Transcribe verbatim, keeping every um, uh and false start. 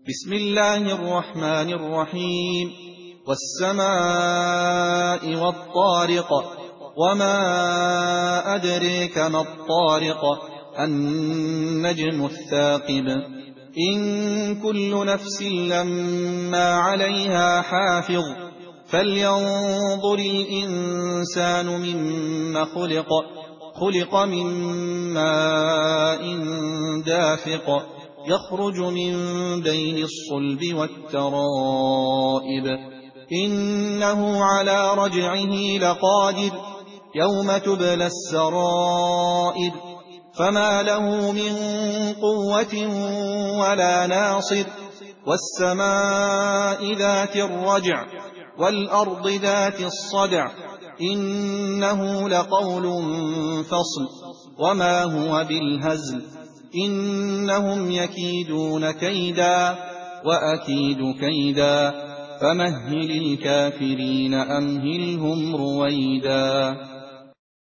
بسم الله الرحمن الرحيم والسماء والطارق وما أدريك ما الطارق النجم الثاقب إن كل نفس لما عليها حافظ فلينظر الإنسان مما خلق خلق من ماء دافق يخرج من بين الصلب والترائب إنه على رجعه لقادر يوم تبلى السرائر فما له من قوة ولا ناصر والسماء ذات الرجع والأرض ذات الصدع إنه لقول فصل وما هو بالهزل إنهم يكيدون كيدا وأكيد كيدا فمهل الكافرين أمهلهم رويدا.